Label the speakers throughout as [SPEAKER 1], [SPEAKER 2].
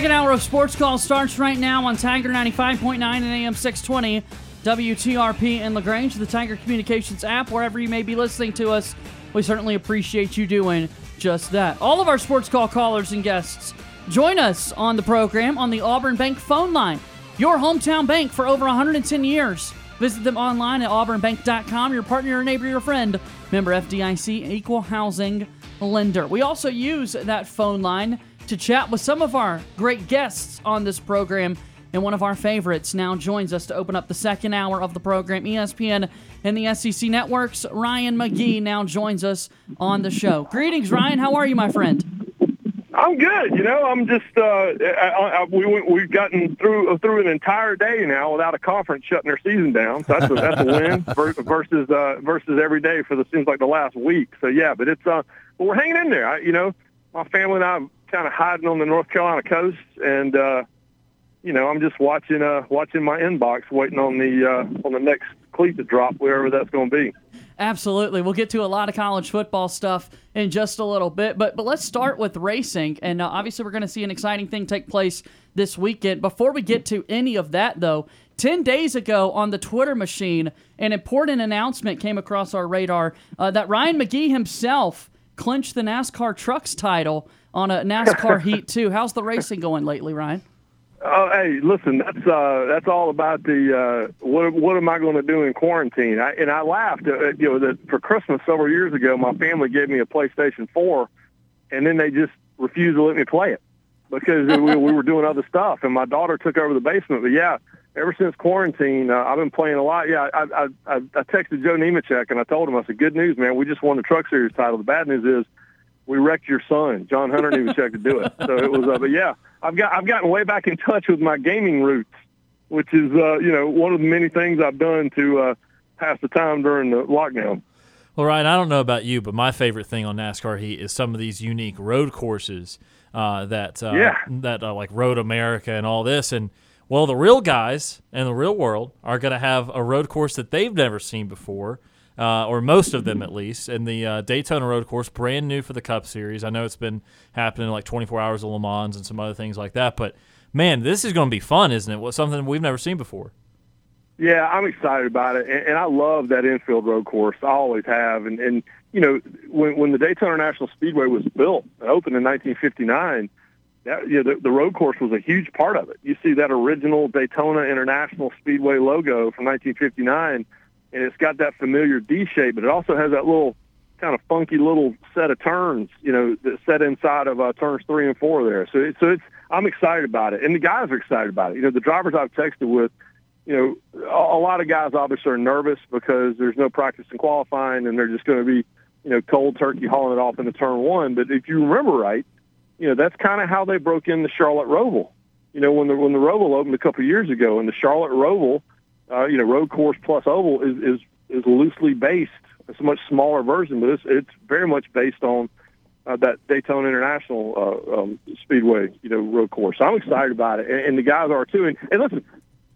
[SPEAKER 1] Second hour of Sports Call starts right now on Tiger 95.9 and AM 620, WTRP in LaGrange, the Tiger Communications app, wherever you may be listening to us. We certainly appreciate you doing just that. All of our Sports Call callers and guests join us on the program on the Auburn Bank phone line, your hometown bank for over 110 years. Visit them online at auburnbank.com. Your partner, your neighbor, your friend. Member FDIC, equal housing lender. We also use that phone line to chat with some of our great guests on this program, and one of our favorites now joins us to open up the second hour of the program. ESPN and the SEC Networks, Ryan McGee now joins us on the show. Greetings, Ryan. How are you, my friend?
[SPEAKER 2] I'm good. I'm just we've gotten through an entire day now without a conference shutting their season down. So that's a win versus every day for seems like the last week. So yeah, but it's but we're hanging in there. My family and I are kind of hiding on the North Carolina coast, and I'm just watching my inbox, waiting on the next cleat to drop, wherever that's going to be.
[SPEAKER 1] Absolutely. We'll get to a lot of college football stuff in just a little bit, but let's start with racing, and obviously we're going to see an exciting thing take place this weekend. Before we get to any of that, though, 10 days ago on the Twitter machine, an important announcement came across our radar that Ryan McGee himself clinched the NASCAR Trucks title on a NASCAR Heat 2. How's the racing going lately, Ryan?
[SPEAKER 2] Oh, hey, listen, that's all about the what am I going to do in quarantine? I laughed, that for Christmas several years ago, my family gave me a PlayStation 4, and then they just refused to let me play it because we were doing other stuff, and my daughter took over the basement. But yeah, ever since quarantine, I've been playing a lot. Yeah, I texted Joe Nemechek, and I told him, I said, good news, man, we just won the Truck Series title. The bad news is we wrecked your son, John Hunter Nemechek, to do it. So it was, but yeah, I've gotten way back in touch with my gaming roots, which is, one of the many things I've done to pass the time during the lockdown.
[SPEAKER 3] Well, Ryan, I don't know about you, but my favorite thing on NASCAR Heat is some of these unique road courses that like Road America and all this. And, well, the real guys in the real world are going to have a road course that they've never seen before. Or most of them at least, and the Daytona Road Course, brand new for the Cup Series. I know it's been happening like 24 Hours of Le Mans and some other things like that, but, man, this is going to be fun, isn't it? Something we've never seen before.
[SPEAKER 2] Yeah, I'm excited about it, and I love that infield road course. I always have, and when the Daytona International Speedway was built, it opened in 1959, the road course was a huge part of it. You see that original Daytona International Speedway logo from 1959, and it's got that familiar D shape, but it also has that little kind of funky little set of turns, that set inside of turns 3 and 4 there. So it's I'm excited about it, and the guys are excited about it. The drivers I've texted with, a lot of guys obviously are nervous because there's no practice in qualifying, and they're just going to be, cold turkey hauling it off into turn 1. But if you remember right, that's kind of how they broke in the Charlotte Roval. When the Roval opened a couple of years ago, and the Charlotte Roval, road course plus oval is loosely based. It's a much smaller version, but it's very much based on that Daytona International Speedway, road course. So I'm excited about it, and the guys are too. And listen,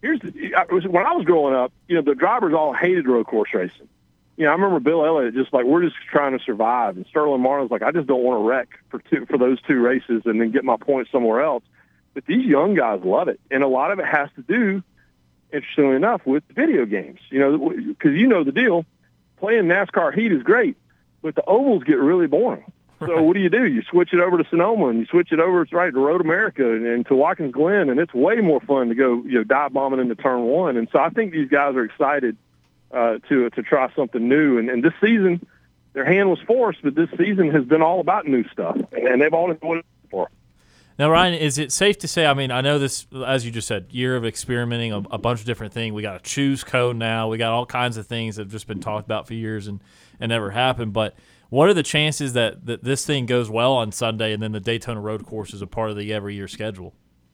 [SPEAKER 2] when I was growing up, the drivers all hated road course racing. I remember Bill Elliott just like, we're just trying to survive, and Sterling Marlin's like, I just don't want to wreck for those 2 races and then get my points somewhere else. But these young guys love it, and a lot of it has to do, interestingly enough, with video games, because the deal, playing NASCAR Heat is great, but the ovals get really boring. So what do? You switch it over to Sonoma, and you switch it over to Road America and to Watkins Glen, and it's way more fun to go, dive bombing into turn 1. And so I think these guys are excited to try something new. And this season, their hand was forced, but this season has been all about new stuff, and they've always done it before.
[SPEAKER 3] Now, Ryan, is it safe to say, I know this, as you just said, year of experimenting, a bunch of different things. We got a choose code now. We got all kinds of things that have just been talked about for years and never happened. But what are the chances that this thing goes well on Sunday and then the Daytona Road Course is a part of the every year schedule?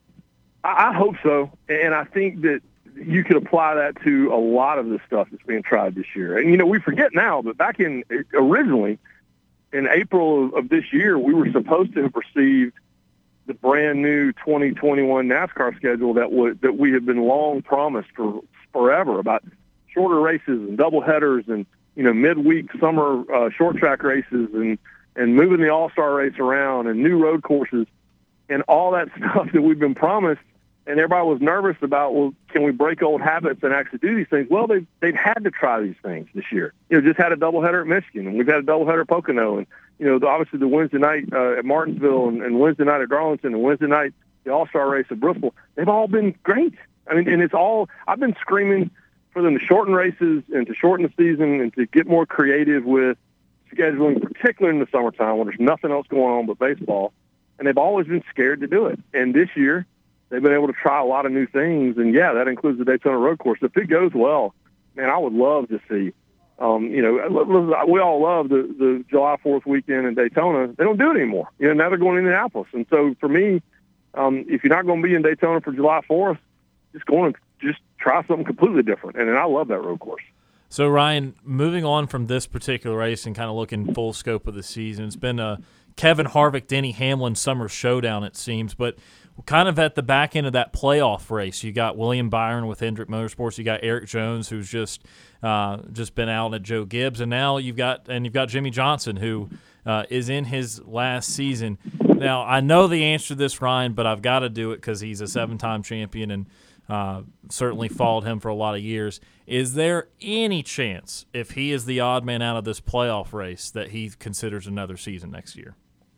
[SPEAKER 2] I hope so. And I think that you could apply that to a lot of the stuff that's being tried this year. And, we forget now, but back originally in April of this year, we were supposed to have received the brand new 2021 NASCAR schedule that we have been long promised for forever, about shorter races and double headers and midweek summer short track races and moving the All-Star race around and new road courses. and all that stuff that we've been promised. And everybody was nervous about, well, can we break old habits and actually do these things? Well, they've had to try these things this year. Just had a doubleheader at Michigan, and we've had a doubleheader at Pocono, and obviously the Wednesday night at Martinsville, and Wednesday night at Darlington, and Wednesday night the All-Star race at Bristol. They've all been great. I mean, and it's all I've been screaming for them to shorten races and to shorten the season and to get more creative with scheduling, particularly in the summertime when there's nothing else going on but baseball. And they've always been scared to do it. And this year, they've been able to try a lot of new things, and yeah, that includes the Daytona Road Course. If it goes well, man, I would love to see. We all love the July 4th weekend in Daytona. They don't do it anymore. Now they're going to Indianapolis, and so for me, if you're not going to be in Daytona for July 4th, just try something completely different. And I love that road course.
[SPEAKER 3] So Ryan, moving on from this particular race and kind of looking full scope of the season, it's been a Kevin Harvick, Denny Hamlin summer showdown, it seems, but kind of at the back end of that playoff race, you got William Byron with Hendrick Motorsports, you got Eric Jones, who's just been out at Joe Gibbs, and now you've got Jimmy Johnson, who is in his last season. Now I know the answer to this, Ryan, but I've got to do it because he's a 7-time champion and certainly followed him for a lot of years. Is there any chance, if he is the odd man out of this playoff race, that he considers another season next year?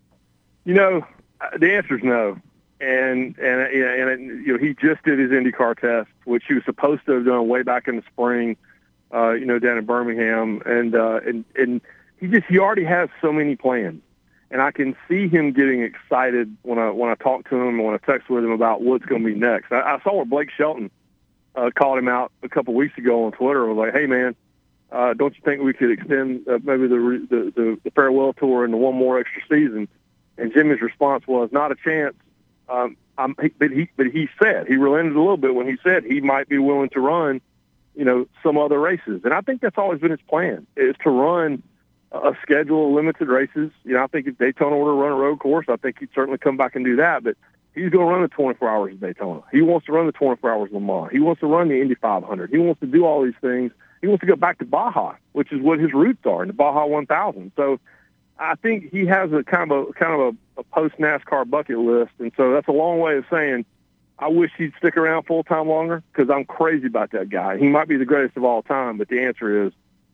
[SPEAKER 2] The answer is no. And he just did his IndyCar test, which he was supposed to have done way back in the spring, down in Birmingham, and he already has so many plans, and I can see him getting excited when I talk to him, when I text with him about what's going to be next. I saw where Blake Shelton called him out a couple weeks ago on Twitter. Was like, hey man, don't you think we could extend maybe the farewell tour into one more extra season? And Jimmy's response was, not a chance. But he said, he relented a little bit when he said he might be willing to run, some other races. And I think that's always been his plan, is to run a schedule of limited races. I think if Daytona were to run a road course, I think he'd certainly come back and do that. But he's going to run the 24 hours of Daytona. He wants to run the 24 hours of Le Mans. He wants to run the Indy 500. He wants to do all these things. He wants to go back to Baja, which is what his roots are, in the Baja 1000. So I think he has a kind of a post-NASCAR bucket list, and so that's a long way of saying I wish he'd stick around full-time longer, because I'm crazy about that guy. He might be the greatest of all time, but the answer is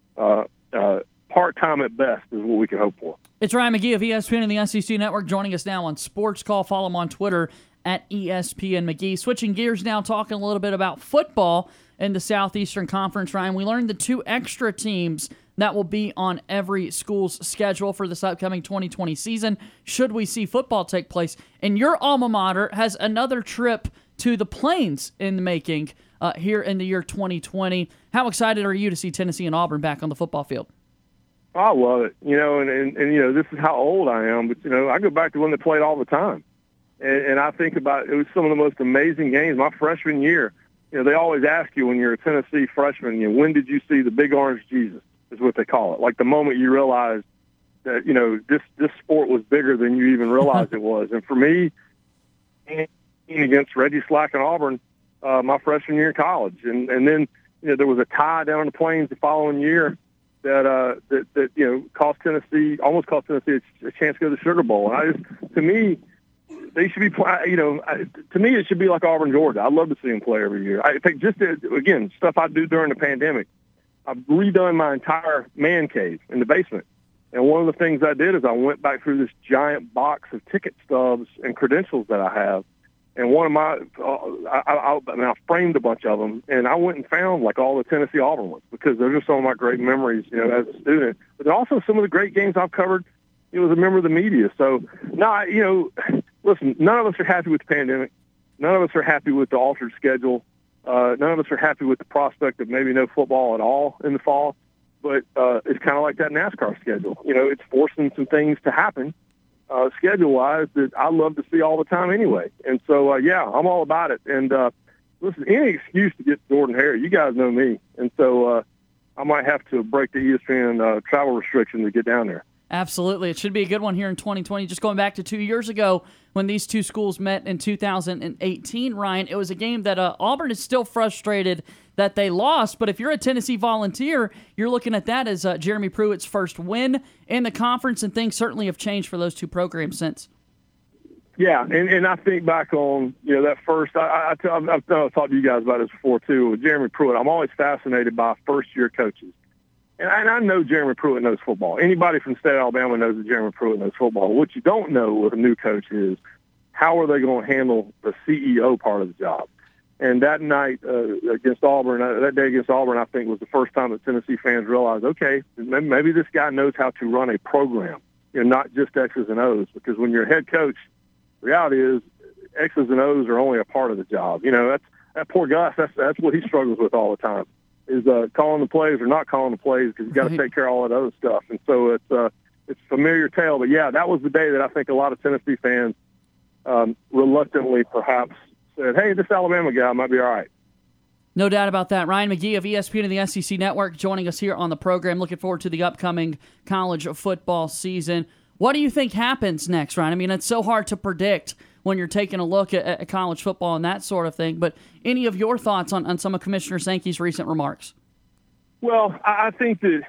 [SPEAKER 2] part-time at best is what we can hope for.
[SPEAKER 1] It's Ryan McGee of ESPN and the SEC Network joining us now on Sports Call. Follow him on Twitter at ESPN McGee. Switching gears now, talking a little bit about football in the Southeastern Conference, Ryan. We learned the 2 extra teams that will be on every school's schedule for this upcoming 2020 season, should we see football take place. And your alma mater has another trip to the Plains in the making here in the year 2020. How excited are you to see Tennessee and Auburn back on the football field?
[SPEAKER 2] I love it. And this is how old I am, but, I go back to when they played all the time. And I think about it was some of the most amazing games. My freshman year, they always ask you when you're a Tennessee freshman, when did you see the big orange Jesus? Is what they call it. Like the moment you realize that, this sport was bigger than you even realized it was. And for me, against Reggie Slack and Auburn, my freshman year in college. And then, there was a tie down in the Plains the following year that almost cost Tennessee a chance to go to the Sugar Bowl. And to me, they should be, to me, it should be like Auburn, Georgia. I'd love to see them play every year. I think again, stuff I do during the pandemic, I've redone my entire man cave in the basement. And one of the things I did is I went back through this giant box of ticket stubs and credentials that I have. And one of my, I framed a bunch of them, and I went and found like all the Tennessee Auburn ones, because those are some of my great memories, as a student. But also some of the great games I've covered, as a member of the media. So, listen, none of us are happy with the pandemic. None of us are happy with the altered schedule. None of us are happy with the prospect of maybe no football at all in the fall, but it's kind of like that NASCAR schedule. It's forcing some things to happen schedule-wise that I love to see all the time anyway. And so, I'm all about it. And listen, any excuse to get Jordan Hare, you guys know me. And so I might have to break the ESPN travel restriction to get down there.
[SPEAKER 1] Absolutely. It should be a good one here in 2020. Just going back to 2 years ago when these two schools met in 2018, Ryan, it was a game that Auburn is still frustrated that they lost. But if you're a Tennessee Volunteer, you're looking at that as Jeremy Pruitt's first win in the conference, and things certainly have changed for those two programs since.
[SPEAKER 2] Yeah, and I think back on, that first, I've talked to you guys about this before too, with Jeremy Pruitt. I'm always fascinated by first-year coaches. And I know Jeremy Pruitt knows football. Anybody from the state of Alabama knows that Jeremy Pruitt knows football. What you don't know with a new coach is how are they going to handle the CEO part of the job. And that night against Auburn, that day against Auburn, I think was the first time that Tennessee fans realized, okay, maybe this guy knows how to run a program, not just X's and O's. Because when you're a head coach, the reality is X's and O's are only a part of the job. That poor Gus, that's what he struggles with all the time, is calling the plays or not calling the plays, because you got to take care of all that other stuff. And so it's a familiar tale. But, yeah, that was the day that I think a lot of Tennessee fans reluctantly perhaps said, hey, this Alabama guy might be all right.
[SPEAKER 1] No doubt about that. Ryan McGee of ESPN and the SEC Network joining us here on the program. Looking forward to the upcoming college football season. What do you think happens next, Ryan? I mean, it's so hard to predict when you're taking a look at college football and that sort of thing, but any of your thoughts on some of Commissioner Sankey's recent remarks?
[SPEAKER 2] Well, I think that,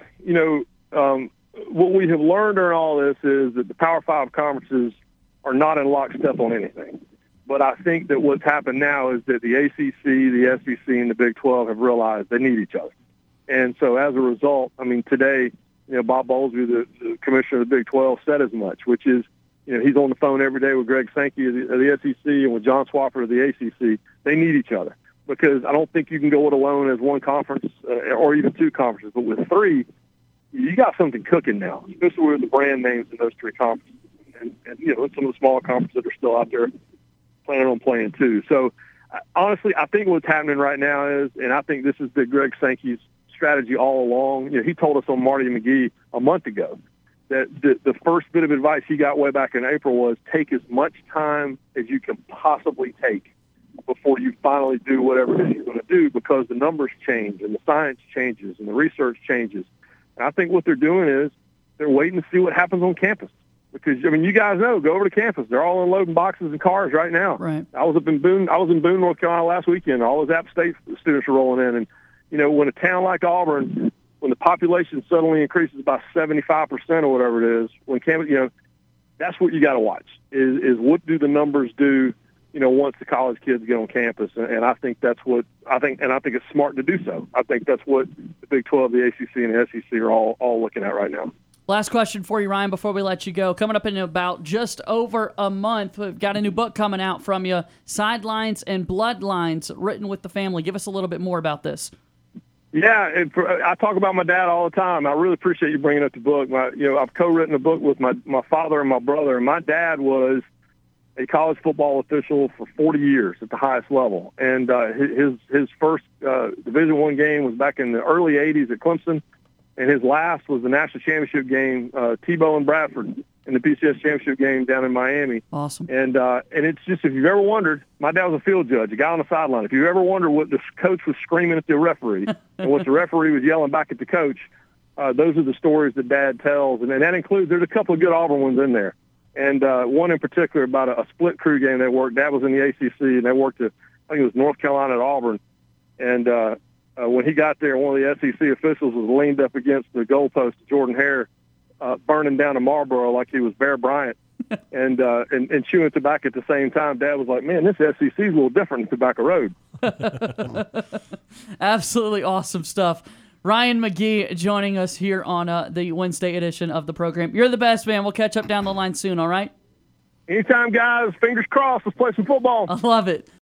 [SPEAKER 2] what we have learned during all this is that the Power 5 conferences are not in lockstep on anything. But I think that what's happened now is that the ACC, the SEC, and the Big 12 have realized they need each other. And so as a result, I mean, today, Bob Bowlesby, the commissioner of the Big 12, said as much, which is, he's on the phone every day with Greg Sankey of the SEC and with John Swofford of the ACC. They need each other, because I don't think you can go it alone as one conference or even two conferences. But with three, you got something cooking now, especially with the brand names in those three conferences. And some of the smaller conferences that are still out there planning on playing too. So, honestly, I think what's happening right now is, and I think this has been Greg Sankey's strategy all along. He told us on Marty McGee a month ago that the first bit of advice he got way back in April was take as much time as you can possibly take before you finally do whatever it is you're going to do, because the numbers change and the science changes and the research changes. And I think what they're doing is they're waiting to see what happens on campus. Because, you guys know, go over to campus. They're all unloading boxes and cars right now.
[SPEAKER 1] Right.
[SPEAKER 2] I was in Boone, North Carolina last weekend. All those App State students are rolling in. And, when a town like Auburn, when the population suddenly increases by 75% or whatever it is, when campus, that's what you got to watch, is what do the numbers do, once the college kids get on campus. And I think that's what I think it's smart to do so. I think that's what the Big 12, the ACC, and the SEC are all looking at right now.
[SPEAKER 1] Last question for you, Ryan, before we let you go. Coming up in about just over a month, we've got a new book coming out from you, Sidelines and Bloodlines, written with the family. Give us a little bit more about this.
[SPEAKER 2] Yeah, I talk about my dad all the time. I really appreciate you bringing up the book. I've co-written a book with my father and my brother, and my dad was a college football official for 40 years at the highest level. And his first Division I game was back in the early 80s at Clemson. And his last was the national championship game, Tebow and Bradford in the BCS championship game down in Miami.
[SPEAKER 1] Awesome.
[SPEAKER 2] And it's just, if you've ever wondered, my dad was a field judge, a guy on the sideline. If you ever wondered what the coach was screaming at the referee and what the referee was yelling back at the coach, those are the stories that Dad tells. And that includes, there's a couple of good Auburn ones in there. And one in particular about a split crew game they worked. Dad was in the ACC, and they worked at, I think it was North Carolina at Auburn. And when he got there, one of the SEC officials was leaned up against the goalpost of Jordan Hare, burning down a Marlboro like he was Bear Bryant, and chewing tobacco at the same time. Dad was like, man, this SEC is a little different than Tobacco Road.
[SPEAKER 1] Absolutely awesome stuff. Ryan McGee joining us here on the Wednesday edition of the program. You're the best, man. We'll catch up down the line soon, all right?
[SPEAKER 2] Anytime, guys. Fingers crossed. Let's play some football.
[SPEAKER 1] I love it.